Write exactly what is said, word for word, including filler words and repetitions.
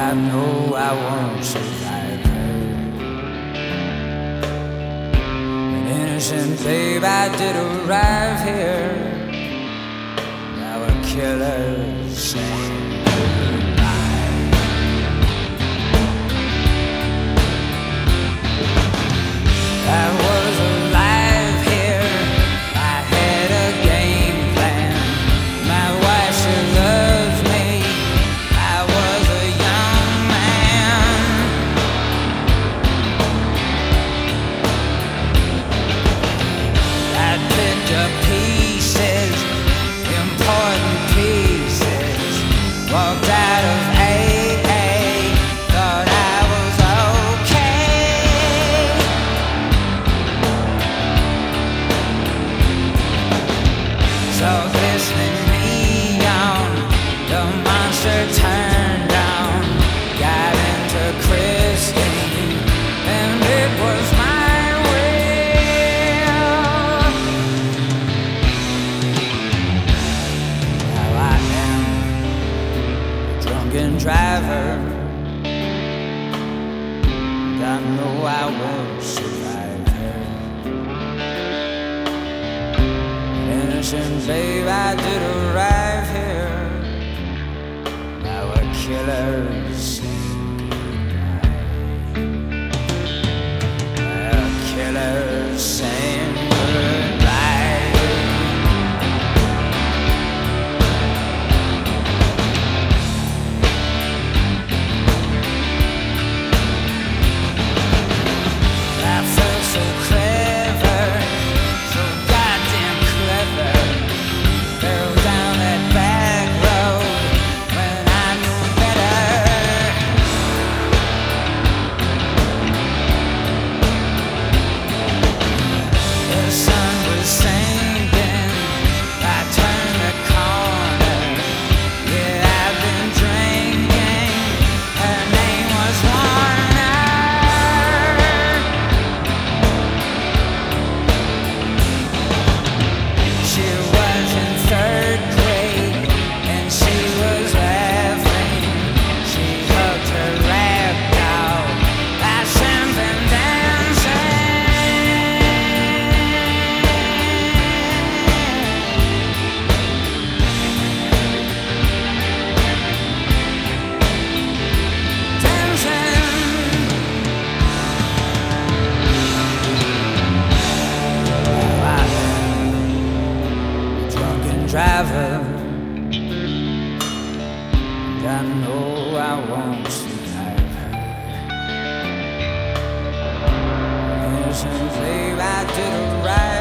I know I won't survive her. An innocent babe, I did arrive here. Now a killer saying goodbye. I was alive here. I had a game plan. My wife, she loves me. I was a young man. I picked up pieces, important pieces. Walked out of A A, thought I was okay. So glistening neon, the monster turned on. Got into Christine, and it was my will. Now I am a drunken driver, and I know I won't survive her. Innocent babe, I did arrive here. Now a killer saying goodbye. A killer saying goodbye. I felt so clever, so goddamn clever. Fell down that back road when I knew better. The sun was sinking, I turned the corner. Yeah, I've been drinking, her name was Warner. She was in third grade and she was laughing. She hugged her rag doll. I sang and driver, and I know I won't survive her. Innocent babe, I did arrive.